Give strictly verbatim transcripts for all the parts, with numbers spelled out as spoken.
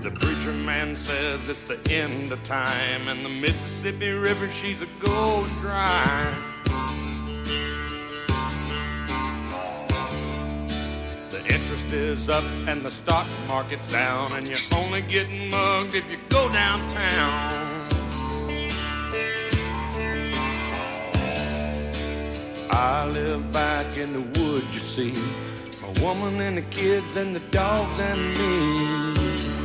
The preacher man says it's the end of time, and the Mississippi River, she's a going dry. The interest is up and the stock market's down, and you're only getting mugged if you go downtown. I live back in the woods, you see, a woman and the kids and the dogs and me.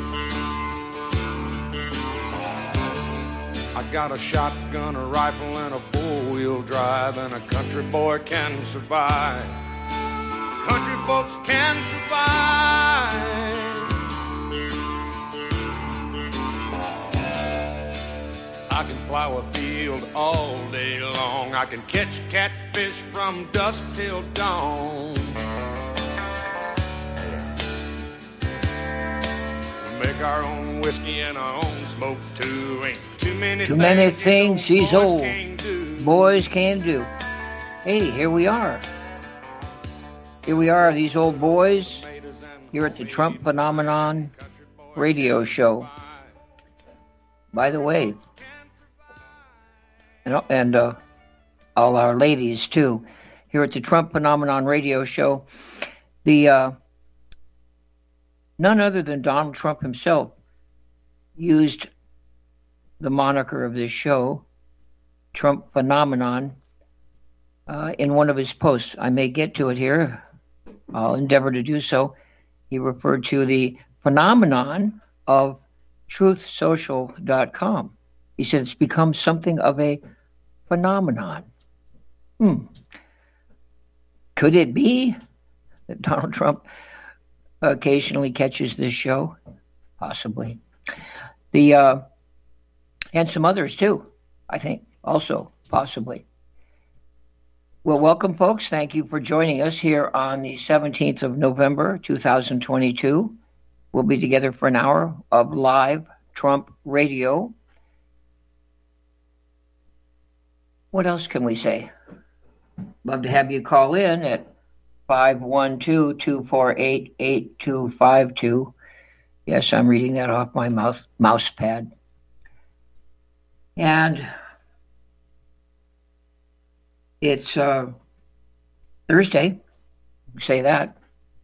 I got a shotgun, a rifle, and a four-wheel drive, and a country boy can survive. Country folks can survive. I can plow a field all day long. I can catch catfish from dusk till dawn. We make our own whiskey and our own smoke too. Ain't too many too things, many things these old old boys can do. Hey, here we are. Here we are, these old boys, here at the Trump Phenomenon radio show. By the way, and, and uh, all our ladies too, here at the Trump Phenomenon radio show, the uh, none other than Donald Trump himself used the moniker of this show, Trump Phenomenon, uh, in one of his posts. I may get to it here. I'll endeavor to do so. He referred to the phenomenon of truth social dot com. He said it's become something of a phenomenon. Hmm. Could it be that Donald Trump occasionally catches this show? Possibly. The uh, and some others too, I think, also possibly. Well, welcome, folks. Thank you for joining us here on the seventeenth of November, two thousand twenty-two. We'll be together for an hour of live Trump radio. What else can we say? Love to have you call in at five one two, two four eight, eight two five two. Yes, I'm reading that off my mouse, mouse pad. And it's uh, Thursday. Say that.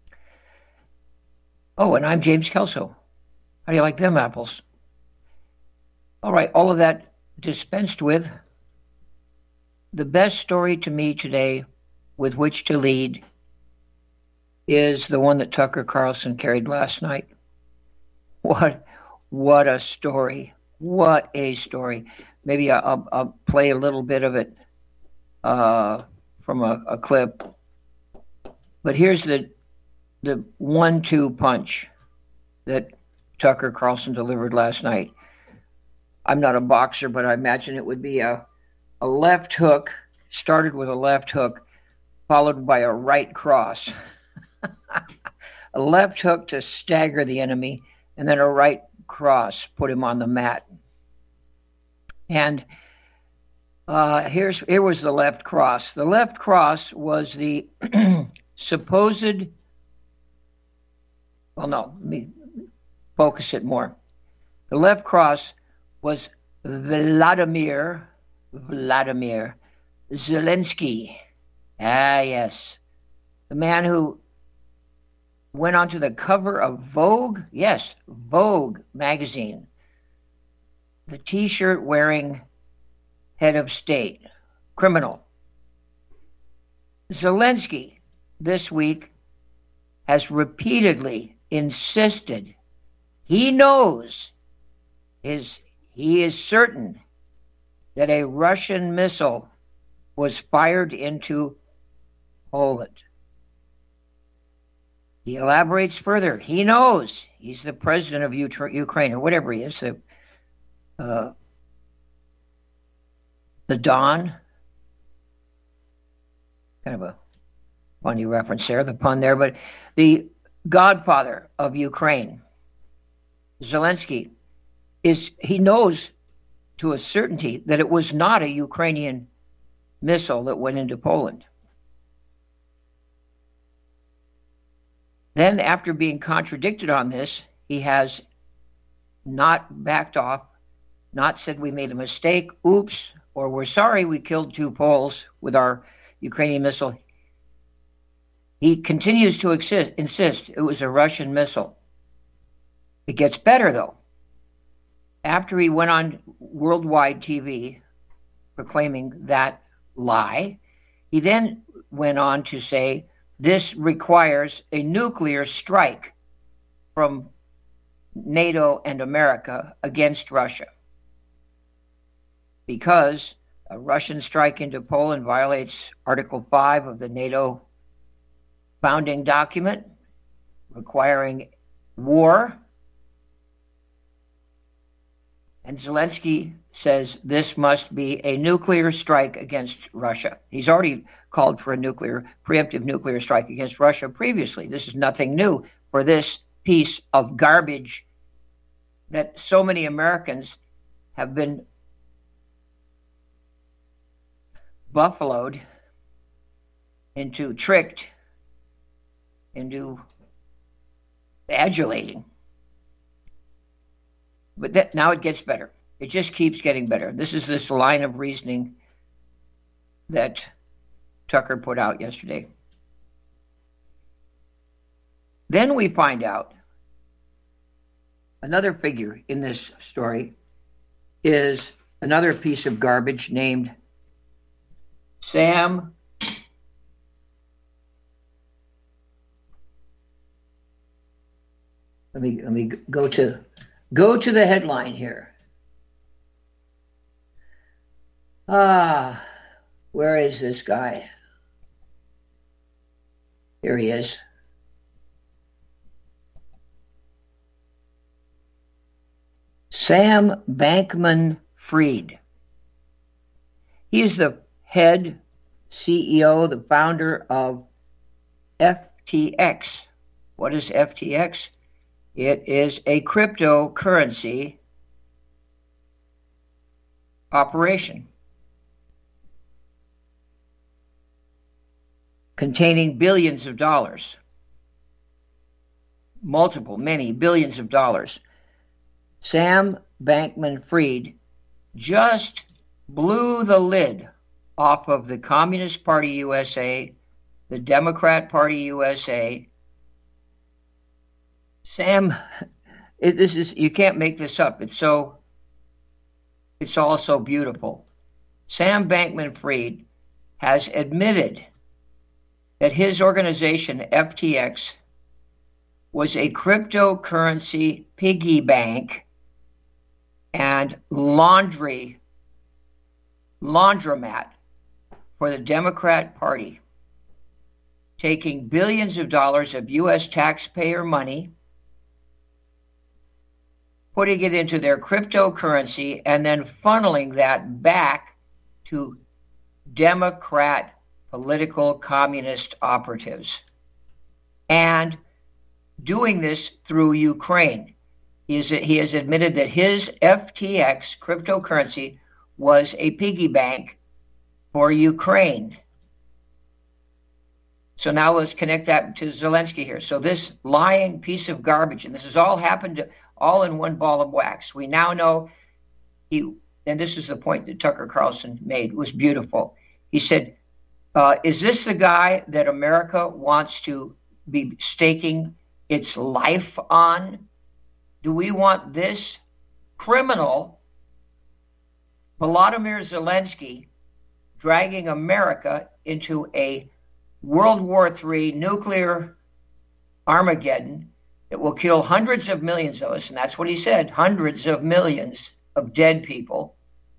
Oh, and I'm James Kelso. How do you like them apples? All right, all of that dispensed with. The best story to me today with which to lead is the one that Tucker Carlson carried last night. What, what a story. What a story. Maybe I'll, I'll play a little bit of it uh, from a, a clip. But here's the the one-two punch that Tucker Carlson delivered last night. I'm not a boxer, but I imagine it would be a, a left hook, started with a left hook, followed by a right cross. A left hook to stagger the enemy, and then a right cross, put him on the mat. And uh, here's here was the left cross. The left cross was the supposed, well, no, let me focus it more. The left cross was Vladimir, Vladimir Zelensky. Ah, yes. The man who went onto the cover of Vogue, yes, Vogue magazine. The T-shirt wearing head of state, criminal. Zelensky this week has repeatedly insisted he knows, is he is certain that a Russian missile was fired into Poland. He elaborates further. He knows. He's the president of Ukraine, or whatever he is, the uh, the Don. Kind of a funny reference there, the pun there, but the godfather of Ukraine, Zelensky, is he knows to a certainty that it was not a Ukrainian missile that went into Poland. Then, after being contradicted on this, he has not backed off, not said we made a mistake, oops, or we're sorry we killed two Poles with our Ukrainian missile. He continues to exist, insist it was a Russian missile. It gets better, though. After he went on worldwide T V proclaiming that lie, he then went on to say this requires a nuclear strike from NATO and America against Russia, because a Russian strike into Poland violates Article five of the NATO founding document, requiring war. And Zelensky says this must be a nuclear strike against Russia. He's already called for a nuclear, preemptive nuclear strike against Russia previously. This is nothing new for this piece of garbage that so many Americans have been buffaloed into, tricked into adulating. But that, now it gets better. It just keeps getting better. This is this line of reasoning that Tucker put out yesterday. Then we find out another figure in this story is another piece of garbage named Sam Let me let me go to go to the headline here. Ah, where is this guy? Here he is. Sam Bankman-Fried. He is the head C E O, the founder of F T X. What is F T X? It is a cryptocurrency operation containing billions of dollars, multiple, many billions of dollars. Sam Bankman-Fried just blew the lid off of the Communist Party U S A, the Democrat Party U S A. Sam, it, this is, you can't make this up. It's so, it's all so beautiful. Sam Bankman-Fried has admitted that his organization, F T X, was a cryptocurrency piggy bank and laundry, laundromat for the Democrat Party, taking billions of dollars of U S taxpayer money, putting it into their cryptocurrency, and then funneling that back to Democrat political communist operatives. And doing this through Ukraine. He, is, he has admitted that his F T X cryptocurrency was a piggy bank for Ukraine. So now let's connect that to Zelensky here. So this lying piece of garbage, and this has all happened all in one ball of wax. We now know he, and this is the point that Tucker Carlson made, was beautiful. He said, uh, is this the guy that America wants to be staking its life on? Do we want this criminal, Volodymyr Zelensky, dragging America into a World War Three nuclear Armageddon that will kill hundreds of millions of us? And that's what he said, hundreds of millions of dead people,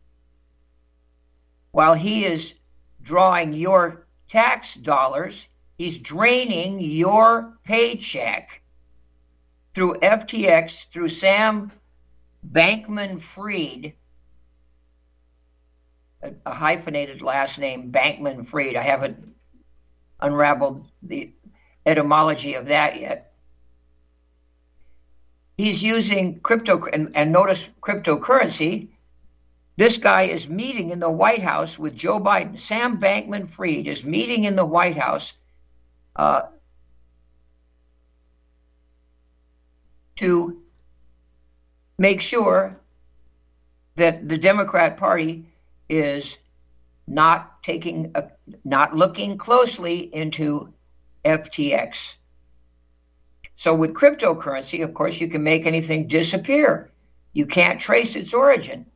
while he is drawing your tax dollars. He's draining your paycheck through F T X, through Sam Bankman-Fried, a, a hyphenated last name, Bankman-Fried. I haven't unraveled the etymology of that yet. He's using crypto, and, and notice cryptocurrency. This guy is meeting in the White House with Joe Biden. Sam Bankman-Fried is meeting in the White House uh, to make sure that the Democrat Party is not taking, a, not looking closely into F T X. So with cryptocurrency, of course, you can make anything disappear. You can't trace its origin.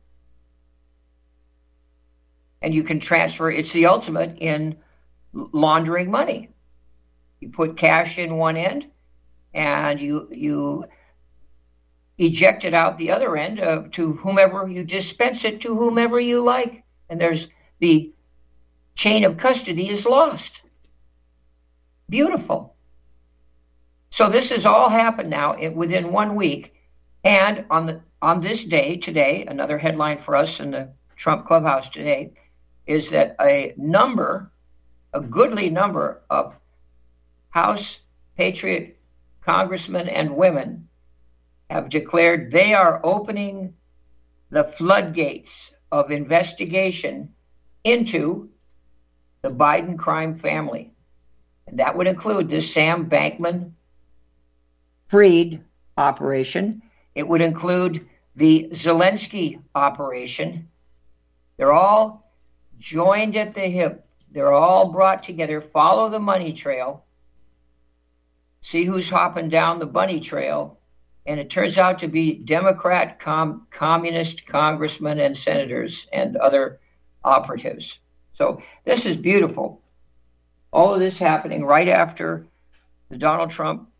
And you can transfer, it's the ultimate in laundering money. You put cash in one end and you you eject it out the other end uh, to whomever, you dispense it to whomever you like. And there's the chain of custody is lost. Beautiful. So this has all happened now within one week. And on the on this day, today, another headline for us in the Trump Clubhouse today is that a number, a goodly number of House Patriot congressmen and women have declared they are opening the floodgates of investigation into the Biden crime family. And that would include this Sam Bankman-Fried operation. It would include the Zelensky operation. They're all joined at the hip. They're all brought together. Follow the money trail. See who's hopping down the bunny trail. And it turns out to be Democrat, com- communist congressmen and senators and other operatives. So this is beautiful. All of this happening right after the Donald Trump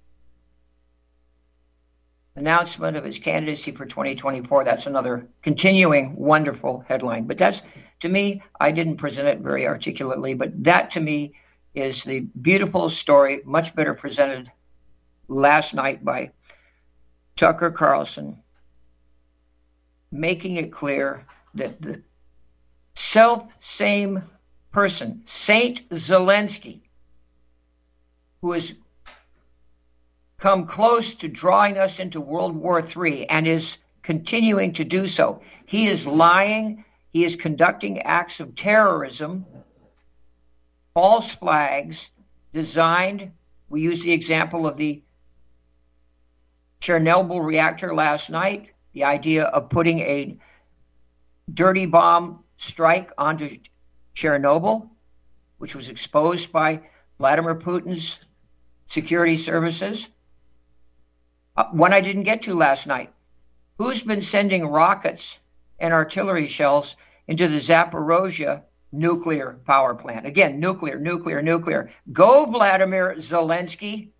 announcement of his candidacy for twenty twenty-four. That's another continuing wonderful headline. But that's, to me, I didn't present it very articulately, but that to me is the beautiful story, much better presented last night by Tucker Carlson, making it clear that the self-same person, Saint Zelensky, who has come close to drawing us into World War Three and is continuing to do so. He is lying. He is conducting acts of terrorism, false flags designed. We used the example of the Chernobyl reactor last night, the idea of putting a dirty bomb strike onto Chernobyl, which was exposed by Vladimir Putin's security services. Uh, one I didn't get to last night. Who's been sending rockets and artillery shells into the Zaporozhye nuclear power plant? Again, nuclear, nuclear, nuclear. Go, Vladimir Zelensky,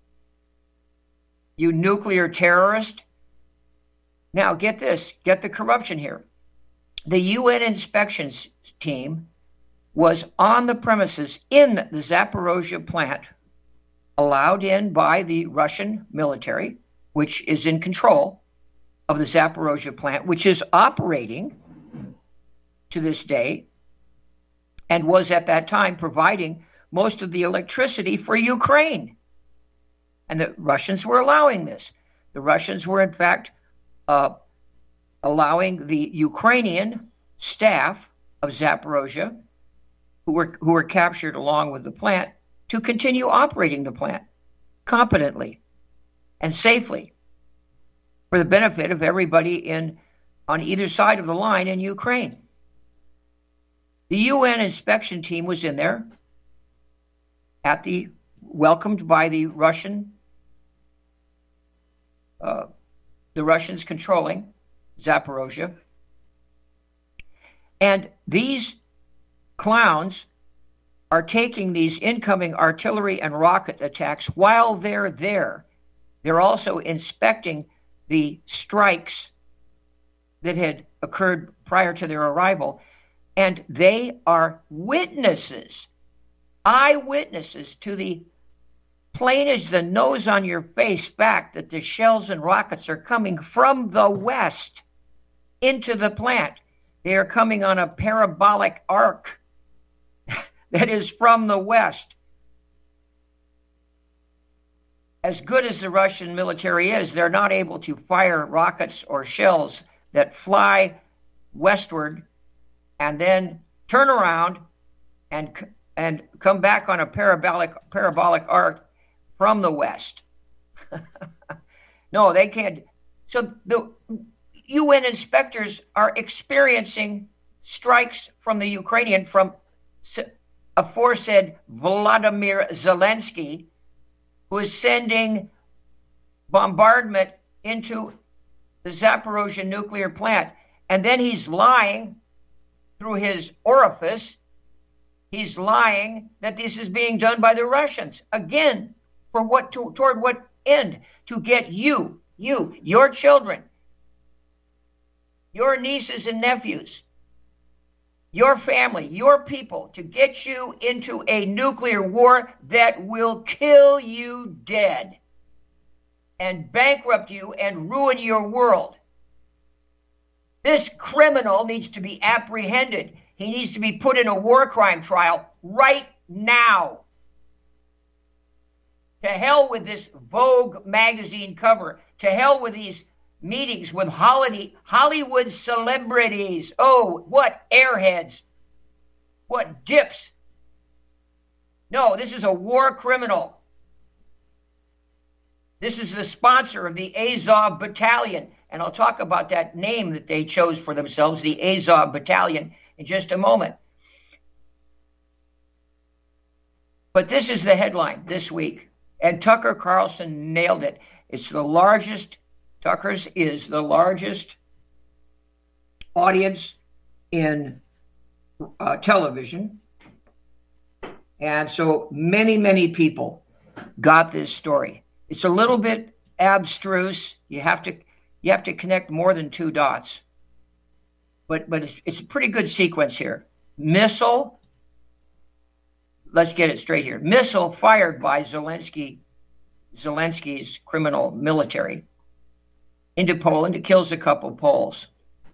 you nuclear terrorist. Now, get this, get the corruption here. The U N inspections team was on the premises in the Zaporozhye plant, allowed in by the Russian military, which is in control of the Zaporozhye plant, which is operating to this day and was at that time providing most of the electricity for Ukraine. And the Russians were allowing this. The Russians were, in fact, uh, allowing the Ukrainian staff of Zaporozhye, who were who were captured along with the plant, to continue operating the plant competently and safely for the benefit of everybody in on either side of the line in Ukraine. The U N inspection team was in there, at the welcomed by the Russian, uh, the Russians controlling Zaporozhye, and these clowns are taking these incoming artillery and rocket attacks while they're there. They're also inspecting the strikes that had occurred prior to their arrival, and they are witnesses, eyewitnesses to the plain as the nose on your face fact that the shells and rockets are coming from the west into the plant. They are coming on a parabolic arc that is from the west. As good as the Russian military is, they're not able to fire rockets or shells that fly westward and then turn around and and come back on a parabolic parabolic arc from the west. No, they can't. So the U N inspectors are experiencing strikes from the Ukrainian, from aforesaid Vladimir Zelensky, who is sending bombardment into the Zaporozhye nuclear plant. And then he's lying through his orifice. He's lying that this is being done by the Russians. Again, for what, to, toward what end? To get you, you, your children, your nieces and nephews, your family, your people, to get you into a nuclear war that will kill you dead and bankrupt you and ruin your world. This criminal needs to be apprehended. He needs to be put in a war crime trial right now. To hell with this Vogue magazine cover. To hell with these meetings with Hollywood celebrities. Oh, what airheads. What dips. No, this is a war criminal. This is the sponsor of the Azov Battalion. And I'll talk about that name that they chose for themselves, the Azov Battalion, in just a moment. But this is the headline this week. And Tucker Carlson nailed it. It's the largest, Tucker's is the largest audience in uh, television. And so many, many people got this story. It's a little bit abstruse. You have to you have to connect more than two dots. But but it's, it's a pretty good sequence here. Missile, let's get it straight here. Missile fired by Zelensky, Zelensky's criminal military into Poland. It kills a couple Poles.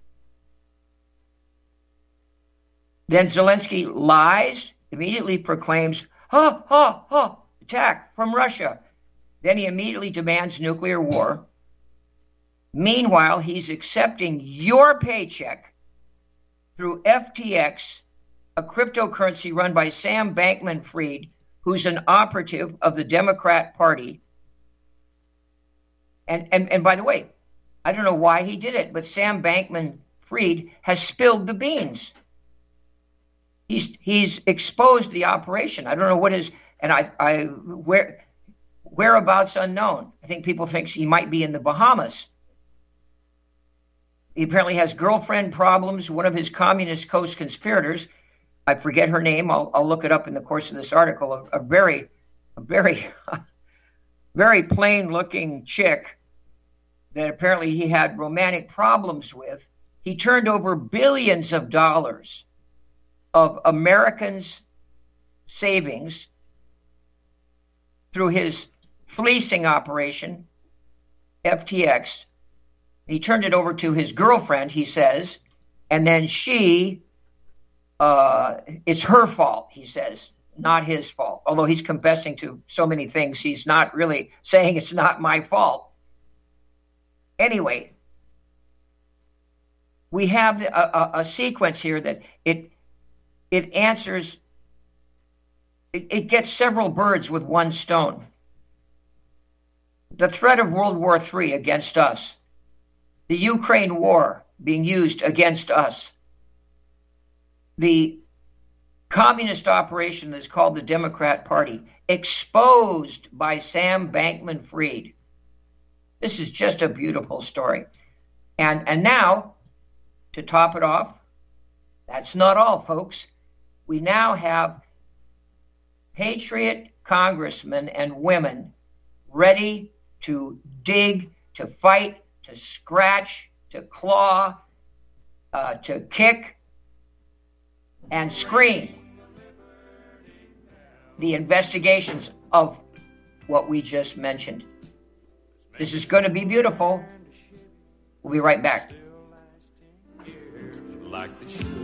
Then Zelensky lies, immediately proclaims, ha, ha, ha, attack from Russia. Then he immediately demands nuclear war. Meanwhile, he's accepting your paycheck through F T X, a cryptocurrency run by Sam Bankman-Fried, who's an operative of the Democrat Party. And, and, and by the way, I don't know why he did it, but Sam Bankman-Fried has spilled the beans. He's he's exposed the operation. I don't know what is, and I I where. Whereabouts unknown. I think people think he might be in the Bahamas. He apparently has girlfriend problems. One of his communist co-conspirators, I forget her name, I'll, I'll look it up in the course of this article, a, a very, a very, very plain-looking chick that apparently he had romantic problems with. He turned over billions of dollars of Americans' savings through his fleecing operation, F T X. He turned it over to his girlfriend, he says, and then she, uh, it's her fault, he says, not his fault. Although he's confessing to so many things, he's not really saying it's not my fault. Anyway, we have a, a, a sequence here that it it answers, it, it gets several birds with one stone. The threat of World War Three against us, the Ukraine war being used against us, the communist operation that's called the Democrat Party, exposed by Sam Bankman-Fried. This is just a beautiful story. And, and now, to top it off, that's not all, folks. We now have patriot congressmen and women ready to dig, to fight, to scratch, to claw, uh, to kick, and scream the investigations of what we just mentioned. This is going to be beautiful. We'll be right back. Like they should.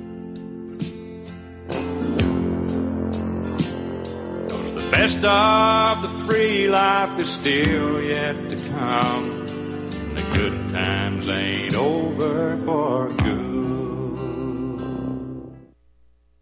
The best of the free life is still yet to come. The good times ain't over for good.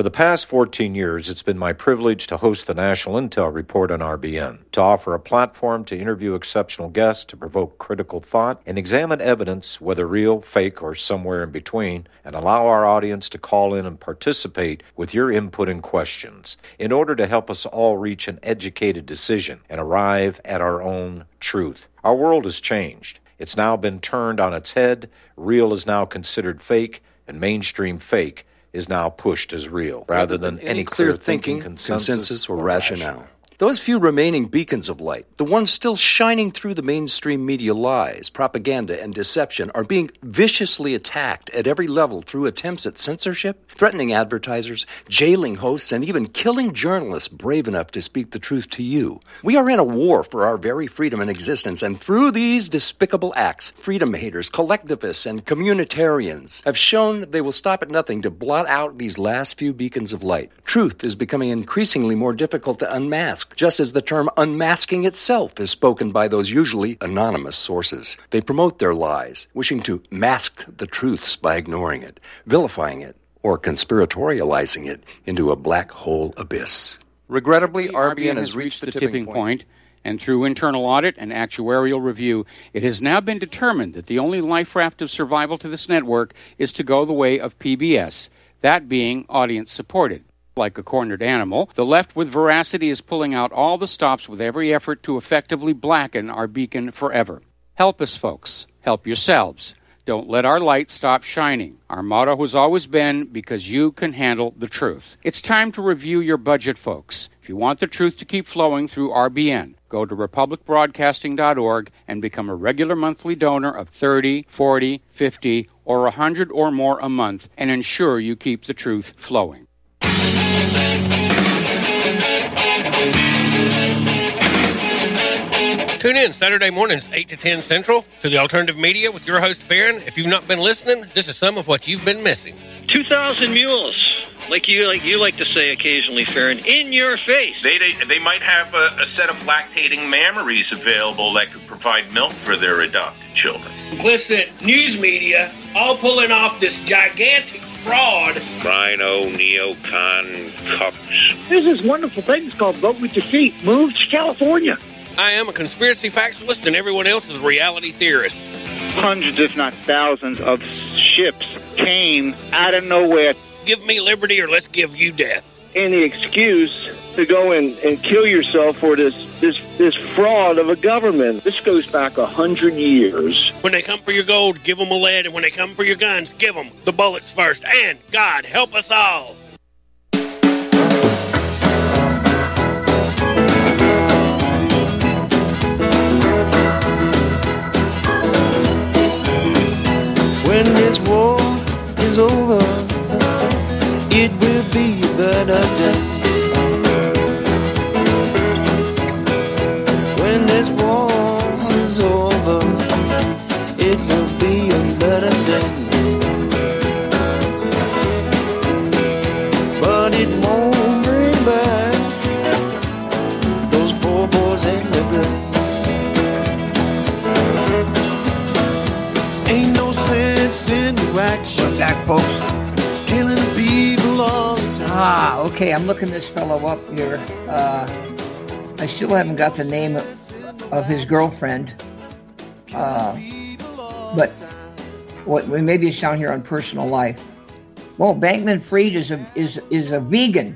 For the past fourteen years, it's been my privilege to host the National Intel Report on R B N, to offer a platform to interview exceptional guests, to provoke critical thought, and examine evidence, whether real, fake, or somewhere in between, and allow our audience to call in and participate with your input and questions in order to help us all reach an educated decision and arrive at our own truth. Our world has changed. It's now been turned on its head. Real is now considered fake, and mainstream fake is now pushed as real, rather than any clear thinking, consensus, consensus or rationale. Those few remaining beacons of light, the ones still shining through the mainstream media lies, propaganda, and deception, are being viciously attacked at every level through attempts at censorship, threatening advertisers, jailing hosts, and even killing journalists brave enough to speak the truth to you. We are in a war for our very freedom and existence, and through these despicable acts, freedom haters, collectivists, and communitarians have shown they will stop at nothing to blot out these last few beacons of light. Truth is becoming increasingly more difficult to unmask, just as the term unmasking itself is spoken by those usually anonymous sources. They promote their lies, wishing to mask the truths by ignoring it, vilifying it, or conspiratorializing it into a black hole abyss. Regrettably, R B N has reached the tipping point, and through internal audit and actuarial review, it has now been determined that the only life raft of survival to this network is to go the way of P B S, that being audience-supported. Like a cornered animal, the left with veracity is pulling out all the stops with every effort to effectively blacken our beacon forever. Help us, folks. Help yourselves. Don't let our light stop shining. Our motto has always been, because you can handle the truth. It's time to review your budget, folks. If you want the truth to keep flowing through R B N, go to republic broadcasting dot org and become a regular monthly donor of thirty, forty, fifty, or one hundred or more a month, and ensure you keep the truth flowing. Tune in Saturday mornings, eight to ten Central, to the Alternative Media with your host, Farron. If you've not been listening, this is some of what you've been missing. two thousand mules, like you like you like to say occasionally, Farron, in your face. They they, they might have a, a set of lactating mammaries available that could provide milk for their adopted children. Implicit news media all pulling off this gigantic fraud. Rhino, neocon, cucks. There's this wonderful thing called Vote With Your Feet. Move to California. I am a conspiracy factualist, and everyone else is a reality theorist. Hundreds, if not thousands, of ships came out of nowhere. Give me liberty or let's give you death. Any excuse to go and, and kill yourself for this, this this fraud of a government. This goes back a hundred years. When they come for your gold, give them a lead, and when they come for your guns, give them the bullets first. And God help us all. When this war is over, it will be a better day. When this war is over, it will be a better day. But it won't bring back those poor boys in the grave. Ain't no sense in the action. We're back, folks. Killing people all the time. Ah, okay, I'm looking this fellow up here. Uh, I still haven't got the name of, of his girlfriend. Uh, but what maybe it's down here on Personal Life. Well, Bankman Fried is a is is a vegan.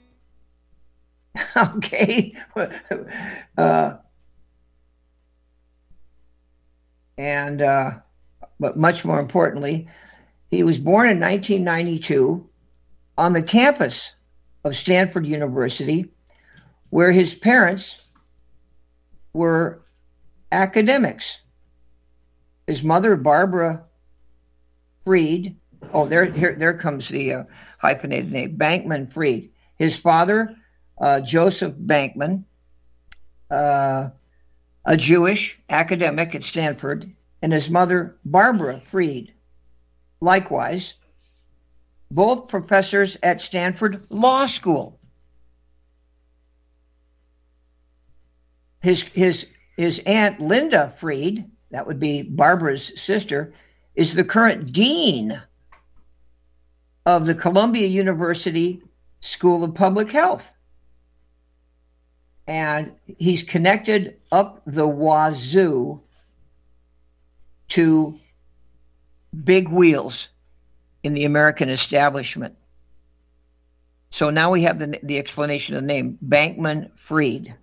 Okay. uh, and uh, but much more importantly, he was born in nineteen ninety-two on the campus of Stanford University, where his parents were academics. His mother, Barbara Fried, oh, there, here, there comes the uh, hyphenated name, Bankman Fried. His father, uh, Joseph Bankman, uh, a Jewish academic at Stanford, and his mother, Barbara Fried, likewise, both professors at Stanford Law School. His his his aunt Linda Fried, that would be Barbara's sister, is the current dean of the Columbia University School of Public Health. And he's connected up the wazoo to big wheels in the American establishment. So now we have the, the explanation of the name, Bankman-Fried.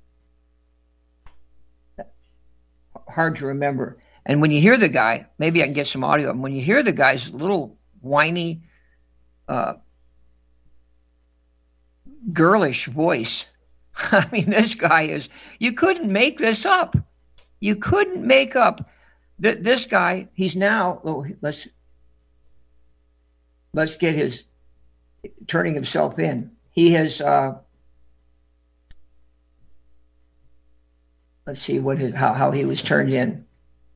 Hard to remember. And when you hear the guy, maybe I can get some audio of him. When you hear the guy's little whiny, uh, girlish voice, I mean, this guy is, you couldn't make this up. You couldn't make up th- this guy. He's now, oh, let's, let's get his, turning himself in. He has, uh, let's see what his, how, how he was turned in.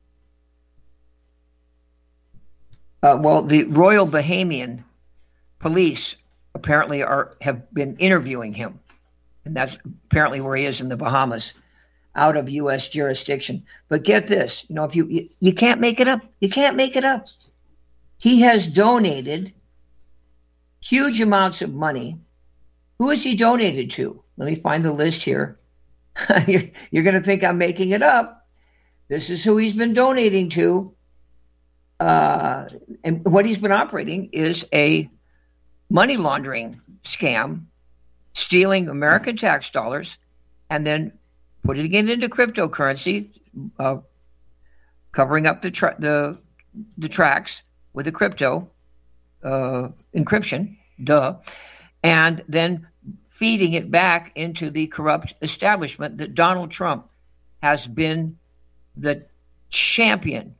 Uh, well, the Royal Bahamian Police apparently are have been interviewing him, and that's apparently where he is in the Bahamas, out of U S jurisdiction. But get this, you know, if you, you you can't make it up, you can't make it up. He has donated huge amounts of money. Who has he donated to? Let me find the list here. you're you're going to think I'm making it up. This is who he's been donating to. Uh, and what he's been operating is a money laundering scam, stealing American tax dollars and then putting it into cryptocurrency, uh, covering up the, tra- the the tracks with the crypto uh, encryption, duh, and then feeding it back into the corrupt establishment that Donald Trump has been the champion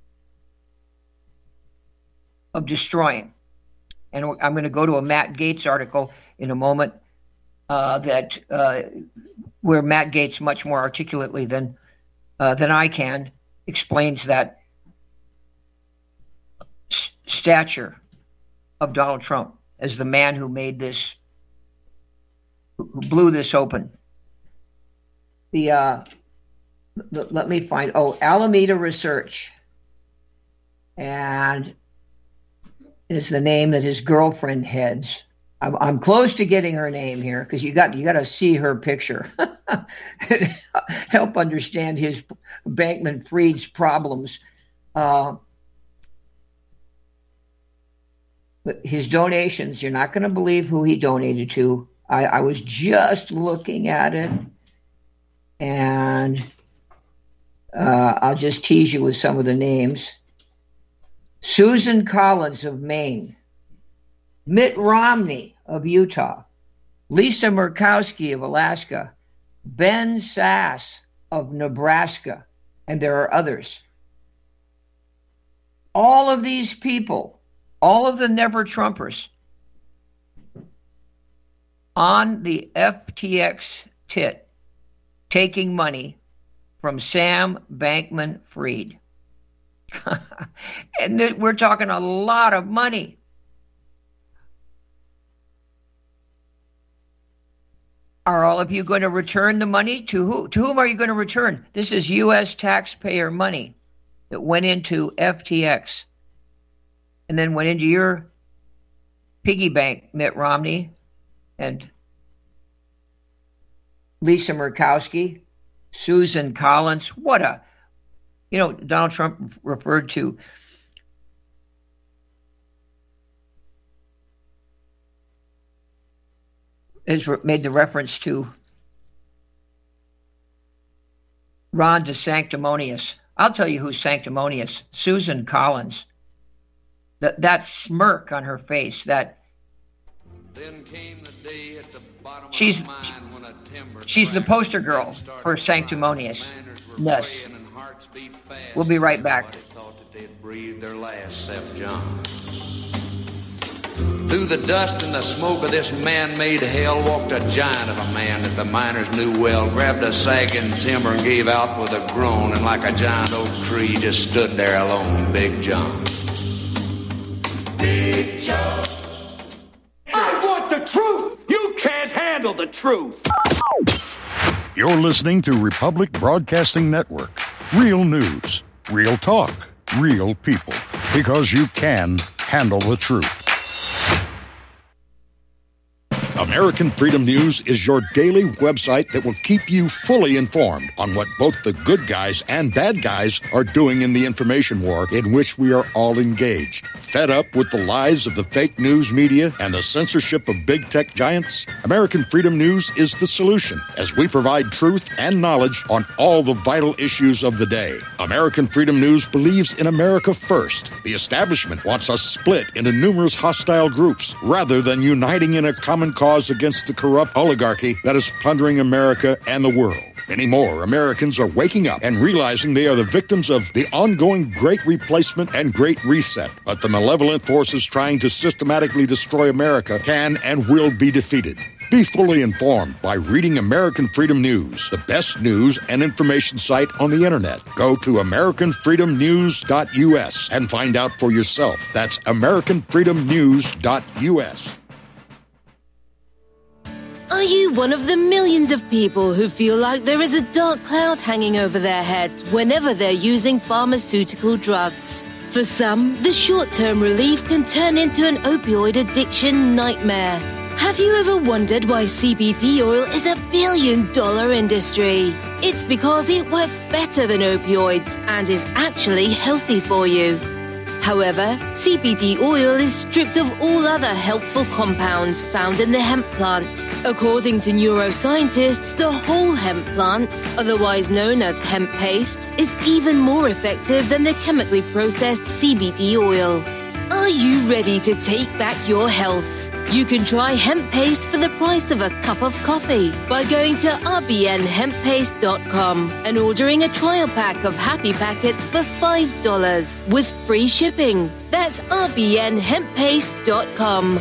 of destroying. And I'm going to go to a Matt Gaetz article in a moment uh, that uh, where Matt Gaetz, much more articulately than uh, than I can, explains that s- stature of Donald Trump as the man who made this, who blew this open. The uh, l- let me find oh Alameda Research, and is the name that his girlfriend heads. I'm, I'm close to getting her name here because you got you got to see her picture, help understand his Bankman-Fried's problems. Uh, but his donations, you're not going to believe who he donated to. I, I was just looking at it, and uh, I'll just tease you with some of the names. Susan Collins of Maine, Mitt Romney of Utah, Lisa Murkowski of Alaska, Ben Sasse of Nebraska, and there are others. All of these people, all of the never-Trumpers on the F T X tit taking money from Sam Bankman-Fried. And th- we're talking a lot of money. Are all of you going to return the money? To who? To whom are you going to return? This is U S taxpayer money that went into F T X and then went into your piggy bank, Mitt Romney and Lisa Murkowski, Susan Collins. What a You know, Donald Trump referred to has made the reference to Ron DeSanctimonious. I'll tell you who's sanctimonious. Susan Collins. That that smirk on her face, that Then came the day at the bottom she's of the mine when a timber she's the poster girl for sanctimoniousness. We'll be right back. They'd breathe their last, Seth John. Through the dust and the smoke of this man-made hell walked a giant of a man that the miners knew well, grabbed a sagging timber and gave out with a groan, and like a giant oak tree just stood there alone, Big John. Big John. I want the truth! You can't handle the truth! You're listening to Republic Broadcasting Network. Real news, real talk, real people. Because you can handle the truth. American Freedom News is your daily website that will keep you fully informed on what both the good guys and bad guys are doing in the information war in which we are all engaged. Fed up with the lies of the fake news media and the censorship of big tech giants? American Freedom News is the solution, as we provide truth and knowledge on all the vital issues of the day. American Freedom News believes in America first. The establishment wants us split into numerous hostile groups rather than uniting in a common cause against the corrupt oligarchy that is plundering America and the world. Many more Americans are waking up and realizing they are the victims of the ongoing Great Replacement and Great Reset. But the malevolent forces trying to systematically destroy America can and will be defeated. Be fully informed by reading American Freedom News, the best news and information site on the internet. Go to American Freedom News dot U S and find out for yourself. That's American Freedom News dot U S. Are you one of the millions of people who feel like there is a dark cloud hanging over their heads whenever they're using pharmaceutical drugs? For some, the short-term relief can turn into an opioid addiction nightmare. Have you ever wondered why C B D oil is a billion-dollar industry? It's because it works better than opioids and is actually healthy for you. However, C B D oil is stripped of all other helpful compounds found in the hemp plant. According to neuroscientists, the whole hemp plant, otherwise known as hemp paste, is even more effective than the chemically processed C B D oil. Are you ready to take back your health? You can try hemp paste for the price of a cup of coffee by going to r b n hemp paste dot com and ordering a trial pack of happy packets for five dollars with free shipping. That's r b n hemp paste dot com.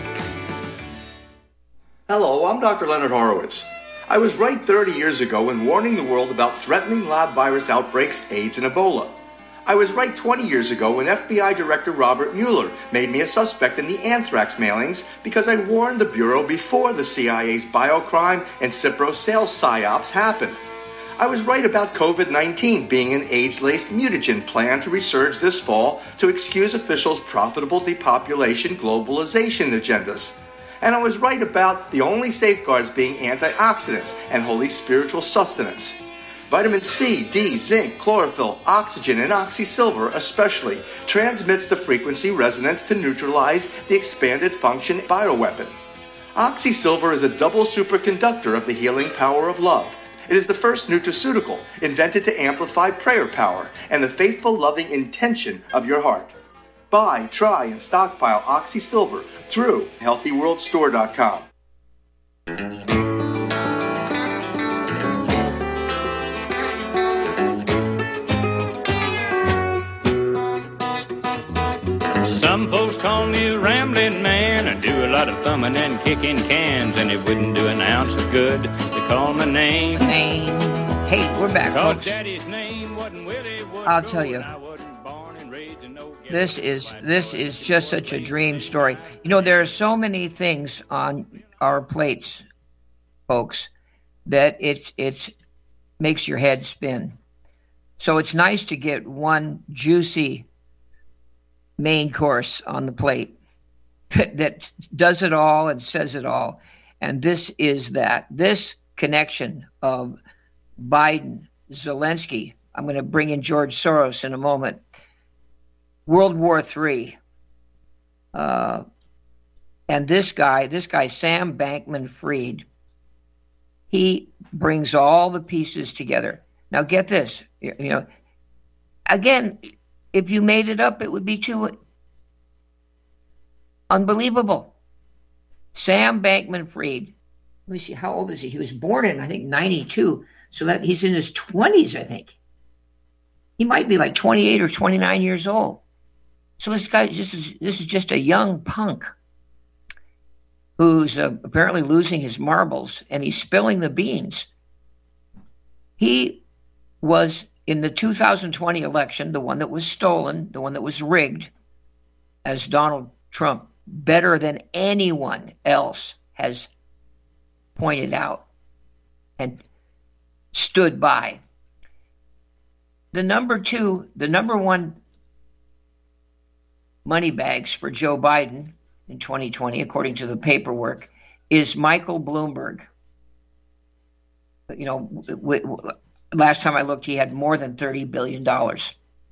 Hello, I'm Doctor Leonard Horowitz. I was right thirty years ago in warning the world about threatening lab virus outbreaks, AIDS, and Ebola. I was right twenty years ago when F B I Director Robert Mueller made me a suspect in the anthrax mailings because I warned the Bureau before the C I A's biocrime and Cipro sales psyops happened. I was right about covid nineteen being an AIDS-laced mutagen planned to resurge this fall to excuse officials' profitable depopulation globalization agendas. And I was right about the only safeguards being antioxidants and holy spiritual sustenance. Vitamin C, D, zinc, chlorophyll, oxygen, and oxysilver especially transmits the frequency resonance to neutralize the expanded function bioweapon. Oxysilver is a double superconductor of the healing power of love. It is the first nutraceutical invented to amplify prayer power and the faithful, loving intention of your heart. Buy, try, and stockpile Oxysilver through healthy world store dot com. Some folks call me a rambling man. I do a lot of thumbing and kicking cans, and it wouldn't do an ounce of good to call my name. Name. Hey, we're back, folks. Daddy's name wasn't Willie Woodrow. I'll tell you, this is this is just such a dream story. You know, there are so many things on our plates, folks, that it it's makes your head spin. So it's nice to get one juicy main course on the plate that does it all and says it all. And this is that. This connection of Biden, Zelensky, I'm going to bring in George Soros in a moment, World War Three, uh, and this guy, this guy, Sam Bankman-Fried, he brings all the pieces together. Now get this, you know, again, if you made it up, it would be too unbelievable. Sam Bankman-Fried, let me see, how old is he? He was born in, I think, ninety-two. So that he's in his twenties, I think. He might be like twenty-eight or twenty-nine years old. So this guy, this is, this is just a young punk who's uh, apparently losing his marbles, and he's spilling the beans. He was in the two thousand twenty election, the one that was stolen, the one that was rigged, as Donald Trump, better than anyone else, has pointed out and stood by. The number two, the number one money bags for Joe Biden in twenty twenty, according to the paperwork, is Michael Bloomberg. You know, w- w- last time I looked, he had more than thirty billion dollars.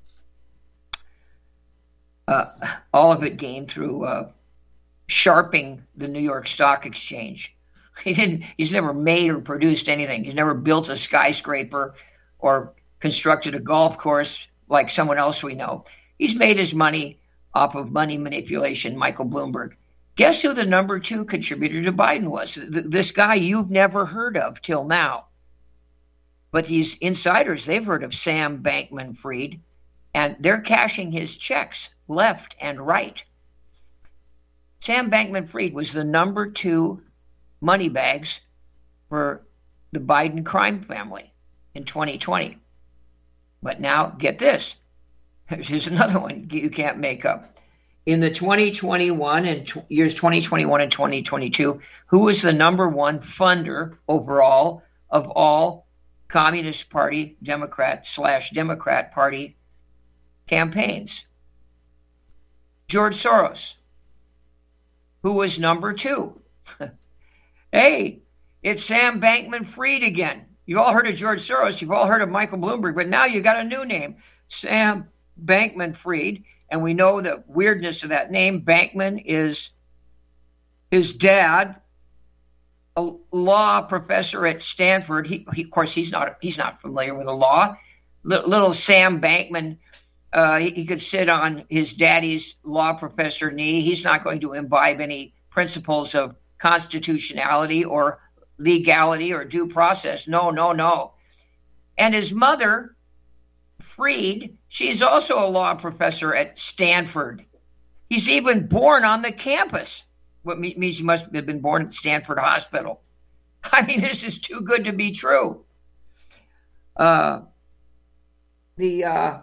Uh, all of it gained through uh, sharping the New York Stock Exchange. He didn't. He's never made or produced anything. He's never built a skyscraper or constructed a golf course like someone else we know. He's made his money off of money manipulation, Michael Bloomberg. Guess who the number two contributor to Biden was? This guy you've never heard of till now. But these insiders, they've heard of Sam Bankman-Fried, and they're cashing his checks left and right. Sam Bankman-Fried was the number two money bags for the Biden crime family in twenty twenty. But now, get this. Here's another one you can't make up. In the twenty twenty-one and t- years twenty twenty-one and twenty twenty-two, who was the number one funder overall of all Communist Party, Democrat slash Democrat Party campaigns? George Soros. Who was number two? Hey, it's Sam Bankman-Fried again. You've all heard of George Soros. You've all heard of Michael Bloomberg, but now you got a new name, Sam Bankman-Fried. And we know the weirdness of that name. Bankman is his dad, a law professor at Stanford. He, he of course, he's not he's not familiar with the law. L- little Sam Bankman, uh, he, he could sit on his daddy's law professor knee. He's not going to imbibe any principles of constitutionality or legality or due process. No, no, no. And his mother, Fried, she's also a law professor at Stanford. He's even born on the campus, what means he must have been born at Stanford Hospital. I mean, this is too good to be true. Uh, the uh,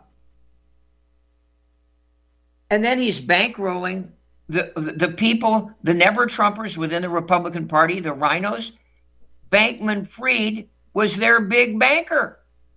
and then he's bankrolling the the people, the never-Trumpers within the Republican Party, the rhinos. Bankman-Fried was their big banker.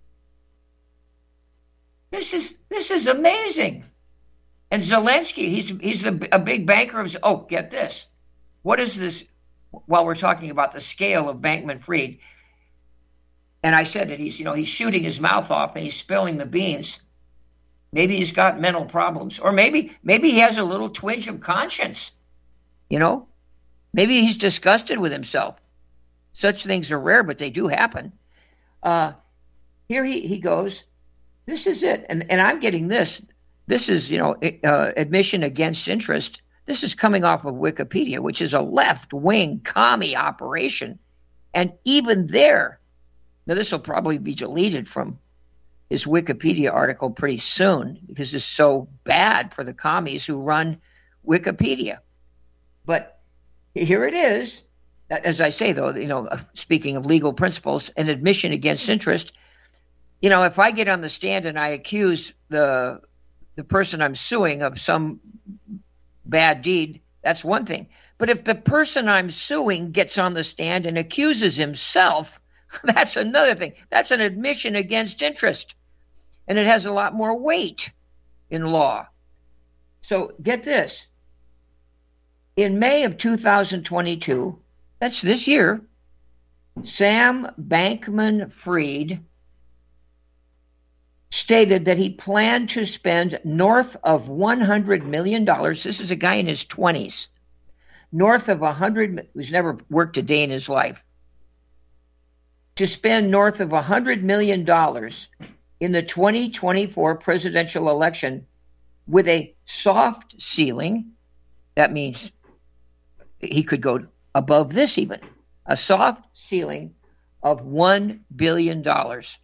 This is this is amazing. And Zelensky, he's he's a, a big banker of. Oh, get this. What is this? While we're talking about the scale of Bankman-Fried, and I said that he's you know he's shooting his mouth off and he's spilling the beans. Maybe he's got mental problems, or maybe maybe he has a little twinge of conscience. You know, maybe he's disgusted with himself. Such things are rare, but they do happen. Uh, here he, he goes. This is it. And and I'm getting this. This is, you know, uh, admission against interest. This is coming off of Wikipedia, which is a left-wing commie operation. And even there, now this will probably be deleted from his Wikipedia article pretty soon because it's so bad for the commies who run Wikipedia. But here it is. As I say, though, you know, speaking of legal principles, an admission against interest. You know, if I get on the stand and I accuse the the person I'm suing of some bad deed, that's one thing. But if the person I'm suing gets on the stand and accuses himself, that's another thing. That's an admission against interest. And it has a lot more weight in law. So get this. In May of two thousand twenty-two, that's this year, Sam Bankman-Fried stated that he planned to spend north of one hundred million dollars. This is a guy in his twenties. North of one hundred, who's never worked a day in his life. To spend north of one hundred million dollars in the twenty twenty-four presidential election with a soft ceiling. That means he could go above this even. A soft ceiling of one billion dollars.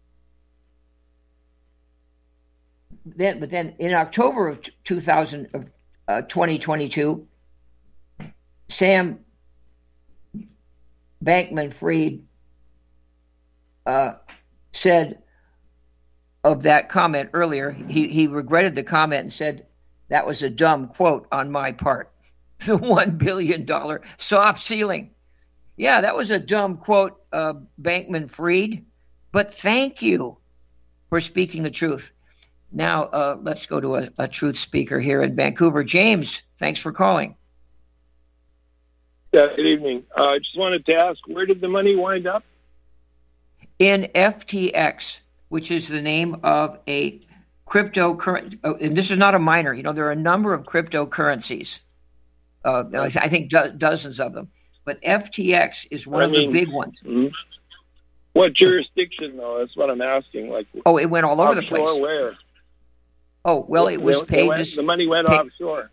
Then, but then in October of two thousand, of uh, twenty twenty-two, Sam Bankman-Fried uh, said of that comment earlier, he, he regretted the comment and said that was a dumb quote on my part. The one billion dollars soft ceiling. Yeah, that was a dumb quote, uh, Bankman-Fried, but thank you for speaking the truth. Now, uh, let's go to a, a truth speaker here in Vancouver. James, thanks for calling. Yeah, good evening. Uh, I just wanted to ask, where did the money wind up? In F T X, which is the name of a cryptocurrency, oh, and this is not a minor. You know, there are a number of cryptocurrencies. Uh, I, th- I think do- dozens of them. But F T X is one I of mean, the big ones. Mm-hmm. What jurisdiction, though? That's what I'm asking. Like, oh, it went all over the offshore, place. Where? Oh, well, it was they, paid. they went, to, the money went paid, offshore.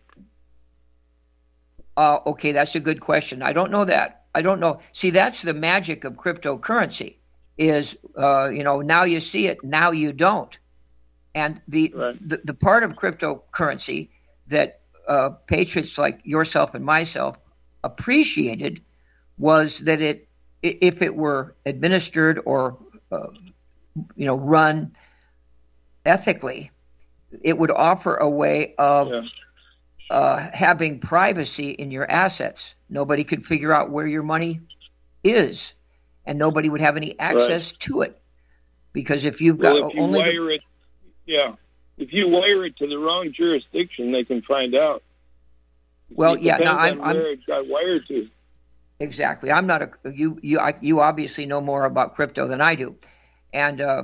Uh, okay, that's a good question. I don't know that. I don't know. See, that's the magic of cryptocurrency is, uh, you know, now you see it, now you don't. And the right. the, the part of cryptocurrency that uh, patriots like yourself and myself appreciated was that it, if it were administered or, uh, you know, run ethically, it would offer a way of yeah. uh, having privacy in your assets. Nobody could figure out where your money is, and nobody would have any access right. to it. Because if you've well, got if you only wire the, it, yeah, if you wire it to the wrong jurisdiction, they can find out. Well, it yeah, no, I'm, where I'm it got wired to. Exactly. I'm not a you. You. I, you obviously know more about crypto than I do, and uh,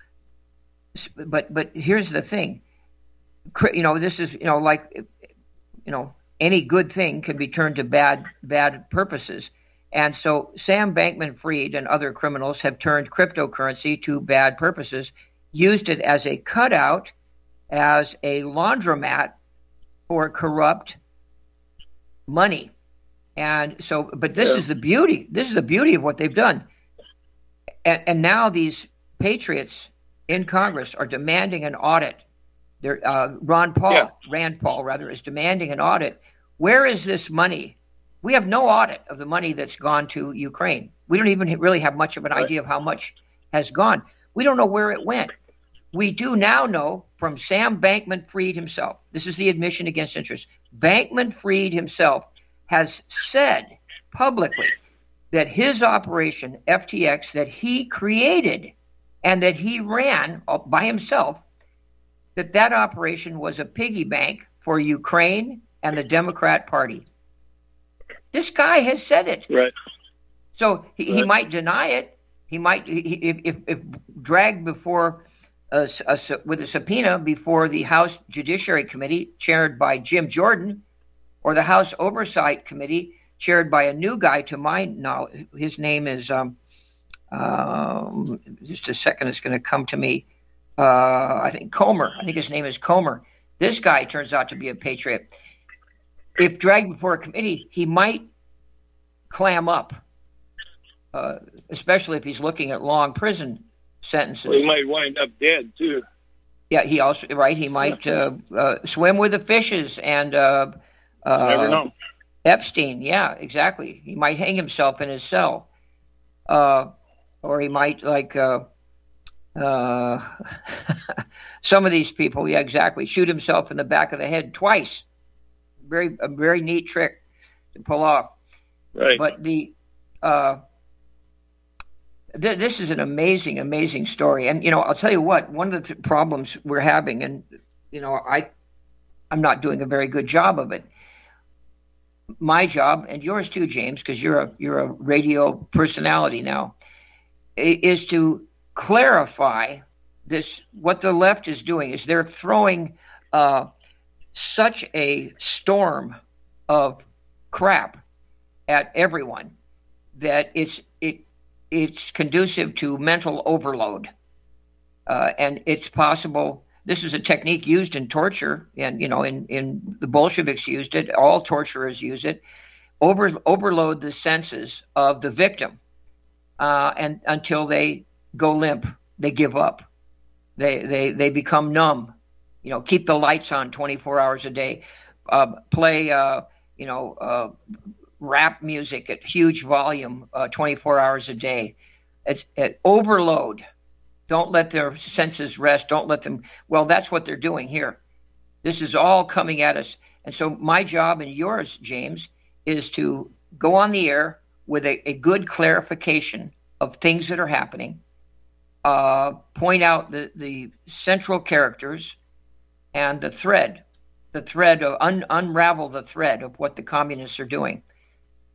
but but here's the thing. You know, this is you know like you know any good thing can be turned to bad bad purposes, and so Sam Bankman-Fried and other criminals have turned cryptocurrency to bad purposes, used it as a cutout, as a laundromat for corrupt money. And so, but this yeah. is the beauty. This is the beauty of what they've done. And, and now these patriots in Congress are demanding an audit. They're, uh, Ron Paul, yeah. Rand Paul, rather, is demanding an audit. Where is this money? We have no audit of the money that's gone to Ukraine. We don't even really have much of an right. idea of how much has gone. We don't know where it went. We do now know from Sam Bankman-Fried himself. This is the admission against interest. Bankman-Fried himself has said publicly that his operation, F T X, that he created and that he ran by himself, that that operation was a piggy bank for Ukraine and the Democrat Party. This guy has said it. Right. So he, right. he might deny it. He might, he, if, if, if dragged before a, a, with a subpoena before the House Judiciary Committee, chaired by Jim Jordan, or the House Oversight Committee, chaired by a new guy to my knowledge. His name is, um, um, just a second, it's going to come to me. Uh, I think Comer. I think his name is Comer. This guy turns out to be a patriot. If dragged before a committee, he might clam up, uh, especially if he's looking at long prison sentences. Well, he might wind up dead, too. Yeah, he also, right, he might uh, uh, swim with the fishes and... Uh, Uh, you never know. Epstein, yeah, exactly. He might hang himself in his cell, uh, or he might like uh, uh, some of these people. Yeah, exactly. Shoot himself in the back of the head twice. Very, a very neat trick to pull off. Right. But the uh, th- this is an amazing, amazing story. And you know, I'll tell you what. One of the th- problems we're having, and you know, I, I'm not doing a very good job of it. My job, and yours too, James, because you're a you're a radio personality now, is to clarify this. What the left is doing is they're throwing uh, such a storm of crap at everyone that it's it it's conducive to mental overload, uh, and it's possible. This is a technique used in torture, and you know, in, in the Bolsheviks used it. All torturers use it. Over overload the senses of the victim, uh, and until they go limp, they give up. They they they become numb. You know, keep the lights on twenty-four hours a day. Uh, play uh, you know uh, rap music at huge volume uh, twenty-four hours a day. It's it, overload. Don't let their senses rest. Don't let them. Well, that's what they're doing here. This is all coming at us. And so my job and yours, James, is to go on the air with a, a good clarification of things that are happening, uh, point out the, the central characters and the thread, the thread of un, unravel the thread of what the communists are doing.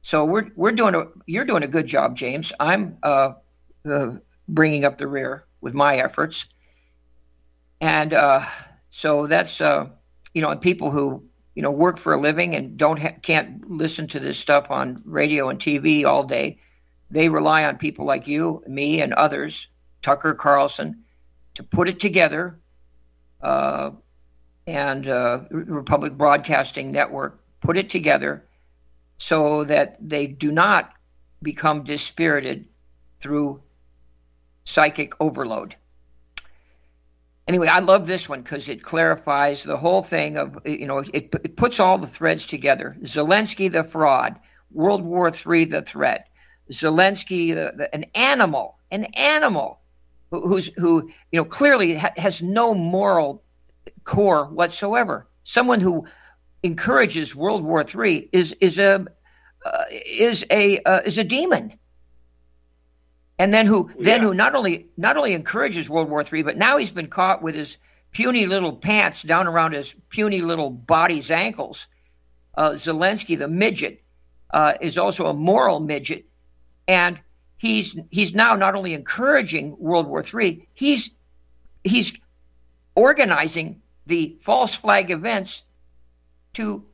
So we're we're doing a you're doing a good job, James. I'm uh, uh, bringing up the rear with my efforts, and uh, so that's uh, you know, and people who you know work for a living and don't ha- can't listen to this stuff on radio and T V all day. They rely on people like you, me, and others, Tucker Carlson, to put it together, uh, and uh, Republic Broadcasting Network put it together so that they do not become dispirited through psychic overload. Anyway, I love this one because it clarifies the whole thing of, you know, it, it puts all the threads together. Zelensky, the fraud. World War Three, the threat. Zelensky, the, the, an animal, an animal who, who's who you know clearly ha- has no moral core whatsoever. Someone who encourages World War Three is is a uh, is a uh, is a demon. And then who yeah. then who not only not only encourages World War Three, but now he's been caught with his puny little pants down around his puny little body's ankles. Uh, Zelensky, the midget, uh, is also a moral midget. And he's he's now not only encouraging World War Three, he's he's organizing the false flag events to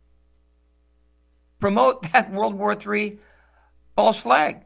promote that World War Three false flag.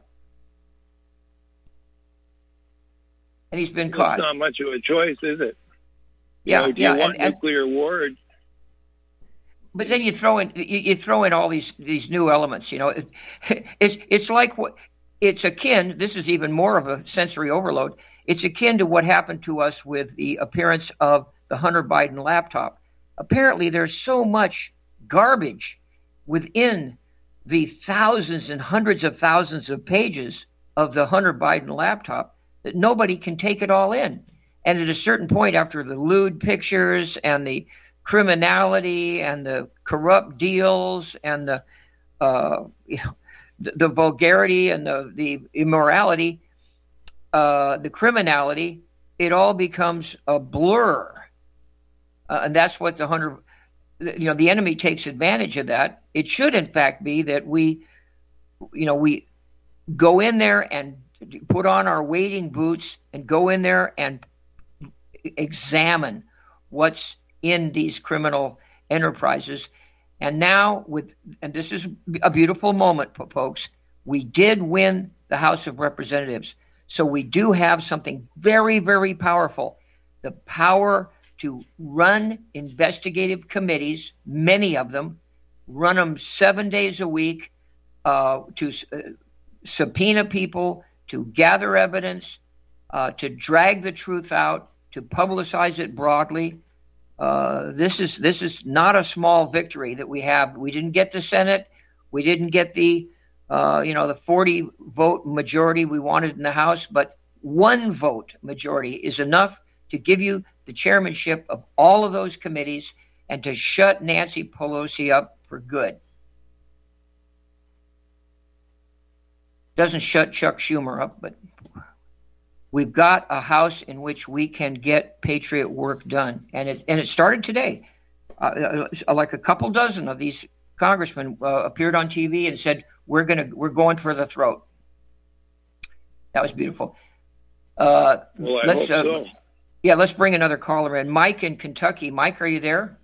And he's been caught. It's not much of a choice, is it? Yeah, you know, do yeah. you want and, nuclear and, war? But then you throw in you, you throw in all these these new elements. You know, it, it's it's like what it's akin. This is even more of a sensory overload. It's akin to what happened to us with the appearance of the Hunter Biden laptop. Apparently, there's so much garbage within the thousands and hundreds of thousands of pages of the Hunter Biden laptop that nobody can take it all in. And at a certain point, after the lewd pictures and the criminality and the corrupt deals and the uh, you know, the, the vulgarity and the, the immorality, uh, the criminality, it all becomes a blur. Uh, and that's what the Hunter, you know, the enemy takes advantage of that. It should, in fact, be that we, you know, we go in there and put on our wading boots and go in there and examine what's in these criminal enterprises. And now with, and this is a beautiful moment, folks, we did win the House of Representatives. So we do have something very, very powerful, the power to run investigative committees, many of them, run them seven days a week, uh, to uh, subpoena people, to gather evidence, uh, to drag the truth out, to publicize it broadly. Uh, this is this is not a small victory that we have. We didn't get the Senate. We didn't get the uh, you know the forty vote majority we wanted in the House, but one vote majority is enough to give you the chairmanship of all of those committees and to shut Nancy Pelosi up for good. Doesn't shut Chuck Schumer up, but we've got a House in which we can get patriot work done, and it and it started today. Uh, like a couple dozen of these congressmen uh, appeared on T V and said, "We're gonna we're going for the throat." That was beautiful. Uh, well, I let's, hope uh, so. Yeah, let's bring another caller in. Mike in Kentucky. Mike, are you there?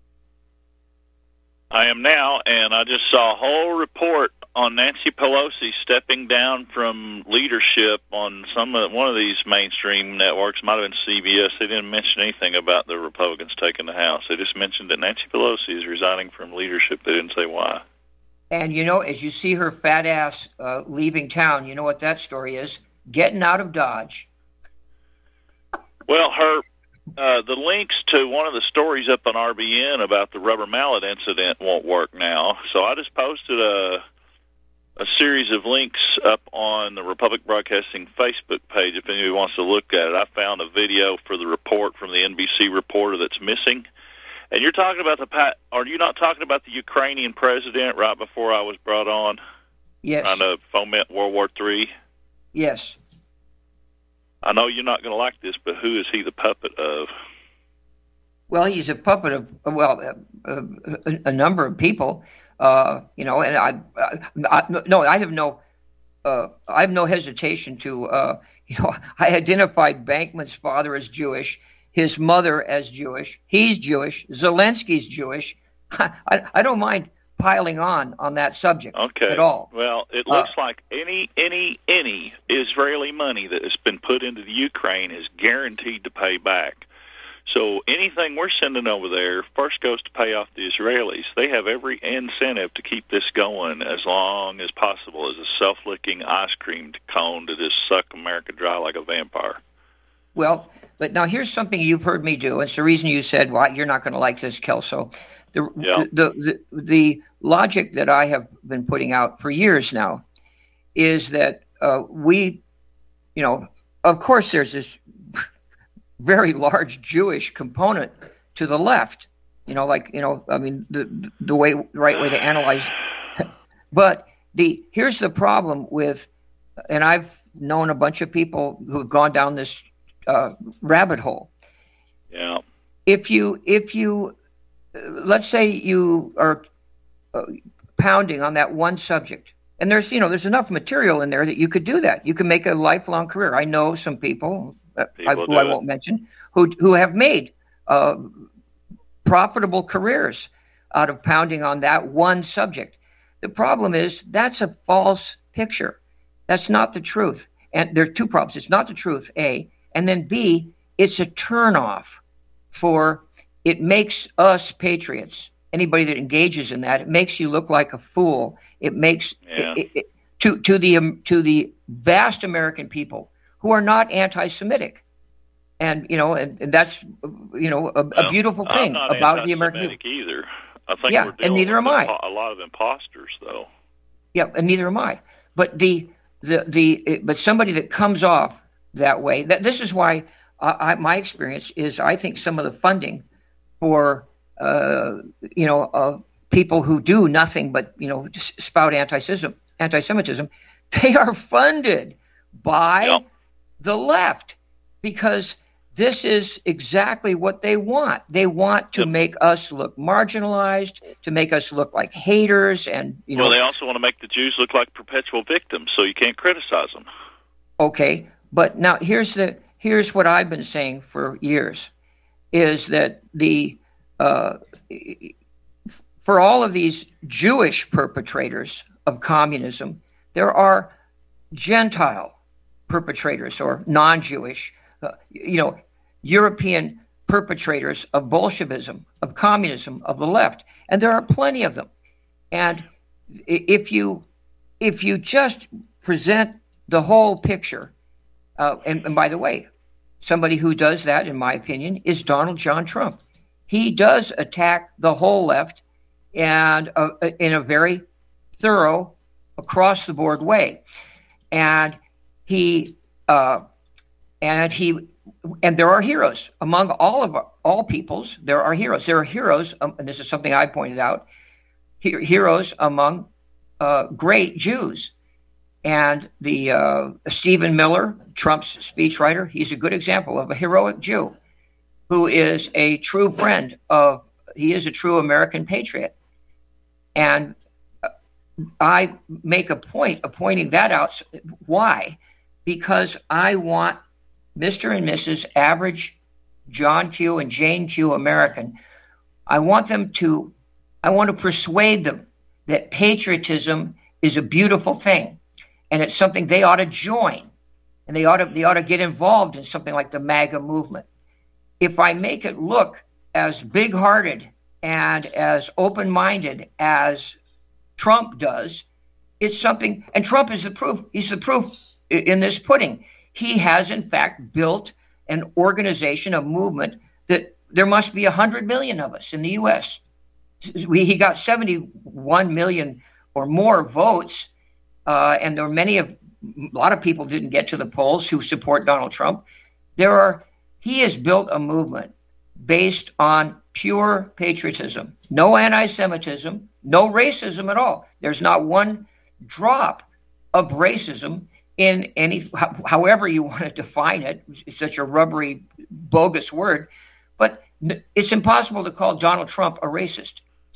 I am now, and I just saw a whole report on Nancy Pelosi stepping down from leadership on some of, one of these mainstream networks. Might have been C B S. They didn't mention anything about the Republicans taking the House. They just mentioned that Nancy Pelosi is resigning from leadership. They didn't say why. And, you know, as you see her fat ass uh, leaving town, you know what that story is? Getting out of Dodge. Well, her uh, the links to one of the stories up on R B N about the rubber mallet incident won't work now. So I just posted a a series of links up on the Republic Broadcasting Facebook page if anybody wants to look at it. I found a video for the report from the N B C reporter that's missing. And you're talking about the, are you not talking about the Ukrainian president right before I was brought on? Yes. Trying to foment World War Three? Yes. I know you're not going to like this, but who is he the puppet of? Well, he's a puppet of, well, a, a, a number of people. Uh, you know, and I, I, I no, I have no, uh, I have no hesitation to, uh, you know, I identified Bankman's father as Jewish, his mother as Jewish. He's Jewish. Zelensky's Jewish. I, I don't mind piling on on that subject okay. at all. Well, it looks uh, like any any any Israeli money that has been put into the Ukraine is guaranteed to pay back. So anything we're sending over there first goes to pay off the Israelis. They have every incentive to keep this going as long as possible as a self-licking ice cream cone to just suck America dry like a vampire. Well, but now here's something you've heard me do. It's the reason you said, well, you're not going to like this, Kelso. The, yeah. the, the, the logic that I have been putting out for years now is that uh, we, you know, of course there's this very large Jewish component to the left, you know, like, you know, I mean, the the way, right way to analyze. But the here's the problem with, and I've known a bunch of people who have gone down this uh, rabbit hole. Yeah. If you, if you, let's say you are uh, pounding on that one subject, and there's, you know, there's enough material in there that you could do that. You can make a lifelong career. I know some people, uh, I, who I won't mention, who who have made uh, profitable careers out of pounding on that one subject. The problem is that's a false picture. That's not the truth. And there's two problems. It's not the truth, A, and then B, it's a turnoff for. It makes us patriots, anybody that engages in that, it makes you look like a fool. It makes yeah. it, it, to to the um, to the vast American people who are not anti-Semitic, and you know, and, and that's you know a, well, a beautiful thing I'm not about the American people. Either. I think yeah, we're and neither am I. A lot of imposters, though. Yeah, and neither am I. But the the the but somebody that comes off that way. That this is why uh, I, my experience is. I think some of the funding for uh, you know uh, people who do nothing but you know just spout anti-Semitism, anti-Semitism, they are funded by yep. the left because this is exactly what they want. They want to yep. make us look marginalized, to make us look like haters, and you know. Well, they also want to make the Jews look like perpetual victims, so you can't criticize them. Okay, but now here's the here's what I've been saying for years. Is that the uh, for all of these Jewish perpetrators of communism, there are Gentile perpetrators or non-Jewish, uh, you know, European perpetrators of Bolshevism, of communism, of the left, and there are plenty of them. And if you if you just present the whole picture, uh, and, and by the way. Somebody who does that, in my opinion, is Donald John Trump. He does attack the whole left and uh, in a very thorough, across-the-board way. And he uh, and he and there are heroes among all of all peoples. There are heroes. There are heroes, um, and this is something I pointed out. He- heroes among uh, great Jews. And the uh, Stephen Miller, Trump's speechwriter, he's a good example of a heroic Jew who is a true friend of, he is a true American patriot. And I make a point of pointing that out. Why? Because I want Mister and Missus Average John Q and Jane Q American. I want them to, I want to persuade them that patriotism is a beautiful thing. And it's something they ought to join, and they ought to they ought to get involved in something like the MAGA movement. If I make it look as big-hearted and as open-minded as Trump does, it's something. And Trump is the proof. He's the proof in this pudding. He has, in fact, built an organization, a movement that there must be a hundred million of us in the U S. We, he got seventy-one million or more votes. Uh, and there are many of, a lot of people didn't get to the polls who support Donald Trump. There are, he has built a movement based on pure patriotism, no anti-Semitism, no racism at all. There's not one drop of racism in any, however you want to define it. It's such a rubbery, bogus word, but it's impossible to call Donald Trump a racist.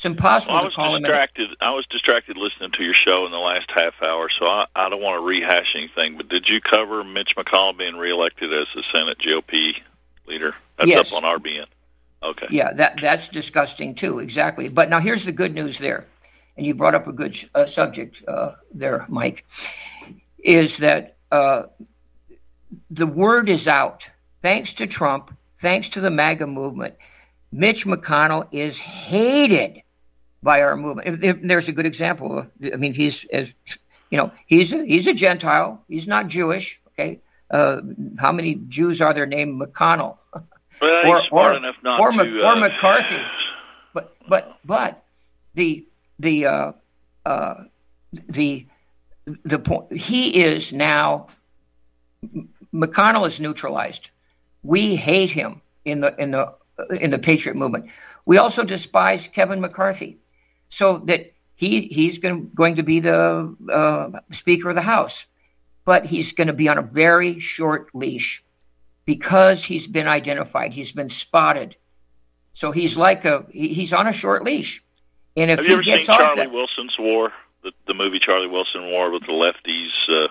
It's impossible well, I to was call distracted. him. I was distracted listening to your show in the last half hour, so I, I don't want to rehash anything. But did you cover Mitch McConnell being reelected as the Senate G O P leader? That's Yes. up on R B N. Okay. Yeah, that that's disgusting too. Exactly. But now here's the good news there, and you brought up a good uh, subject uh, there, Mike. Is that uh, the word is out? Thanks to Trump, thanks to the MAGA movement, Mitch McConnell is hated by our movement. If, if there's a good example. Of, I mean, he's as you know, he's a, he's a Gentile. He's not Jewish. Okay. Uh, how many Jews are there named McConnell? Well, or, he's smart or, enough not or, to, or uh, McCarthy. But but but the the uh, uh, the the point he is now. McConnell is neutralized. We hate him in the in the in the Patriot movement. We also despise Kevin McCarthy, so that he he's going going to be the uh, Speaker of the House, but he's going to be on a very short leash. Because he's been identified, he's been spotted. So he's like a he, he's on a short leash. And if Have he you ever gets seen off Charlie that, Wilson's War? The, the movie Charlie Wilson War with the lefties, uh,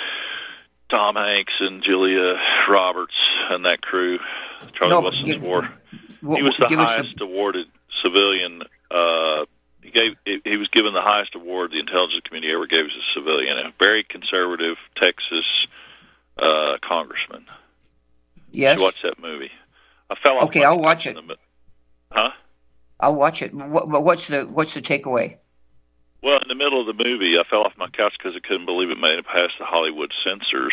Tom Hanks and Julia Roberts and that crew. Charlie No, Wilson's give- War. well, He was the give us highest awarded civilian. Uh, he gave he was given the highest award the intelligence community ever gave as a civilian. A very conservative Texas uh, congressman. Yes. Did you watch that movie? I fell off. Okay, my I'll watch couch it. in the mid- Huh? I'll watch it. What, but what's the what's the takeaway? Well, in the middle of the movie, I fell off my couch because I couldn't believe it made it past the Hollywood censors.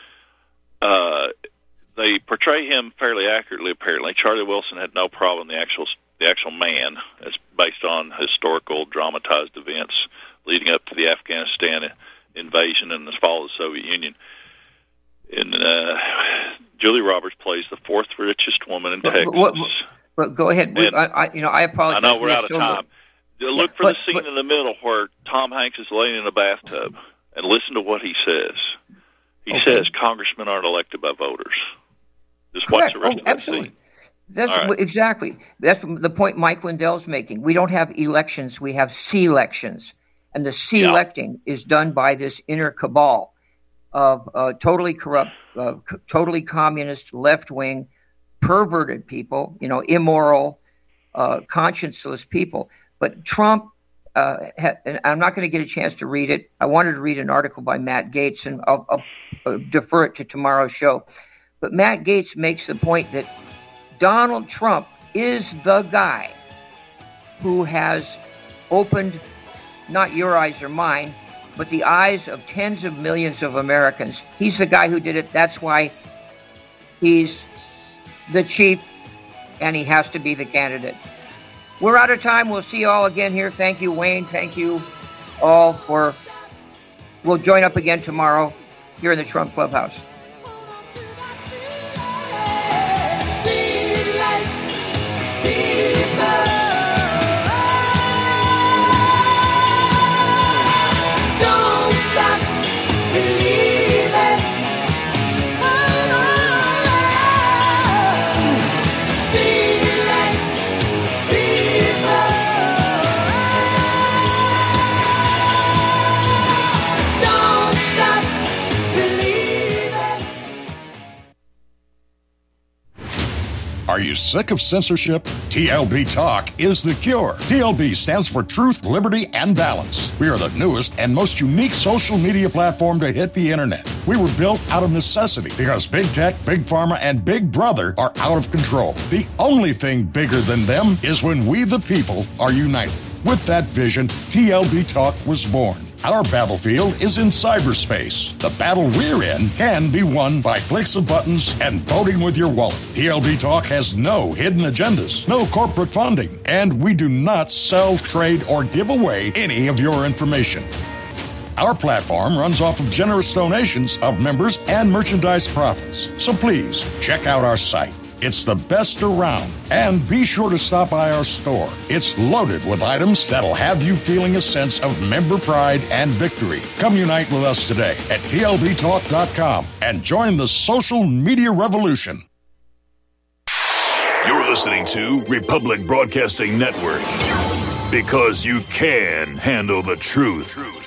Uh, they portray him fairly accurately, apparently. Charlie Wilson had no problem. The actual the actual man, it's based on historical dramatized events leading up to the Afghanistan invasion and the fall of the Soviet Union. And uh, Julie Roberts plays the fourth richest woman in But, Texas. what, what, but go ahead. And- I, I, you know, I I apologize. know we're We have out of so time. much- Look Yeah, for but- the scene but- in the middle where Tom Hanks is laying in a bathtub, and listen to what he says. He Okay. says congressmen aren't elected by voters. Just watch Correct. the rest Oh, of that absolutely. scene. That's All right. what- exactly. That's the point Mike Lindell's making. We don't have elections. We have selections. And the selecting is done by this inner cabal of uh, totally corrupt, uh, c- totally communist, left-wing, perverted people, you know, immoral, uh, conscienceless people. But Trump, uh, ha- and I'm not going to get a chance to read it. I wanted to read an article by Matt Gaetz, and I'll, I'll uh, defer it to tomorrow's show. But Matt Gaetz makes the point that Donald Trump is the guy who has opened not your eyes or mine, but the eyes of tens of millions of Americans. He's the guy who did it. That's why he's the chief, and he has to be the candidate. We're out of time. We'll see you all again here. Thank you, Wayne. Thank you all for... We'll join up again tomorrow here in the Trump Clubhouse. Don't stop believing. Street lights, people. Don't stop believing. Are you sick of censorship? T L B Talk is the cure. T L B stands for Truth, Liberty, and Balance. We are the newest and most unique social media platform to hit the internet. We were built out of necessity because big tech, big pharma, and big brother are out of control. The only thing bigger than them is when we, the people, are united. With that vision, T L B Talk was born. Our battlefield is in cyberspace. The battle we're in can be won by clicks of buttons and voting with your wallet. T L B Talk has no hidden agendas, no corporate funding, and we do not sell, trade, or give away any of your information. Our platform runs off of generous donations of members and merchandise profits. So please check out our site. It's the best around. And be sure to stop by our store. It's loaded with items that'll have you feeling a sense of member pride and victory. Come unite with us today at T L B talk dot com and join the social media revolution. You're listening to Republic Broadcasting Network. Because you can handle the truth.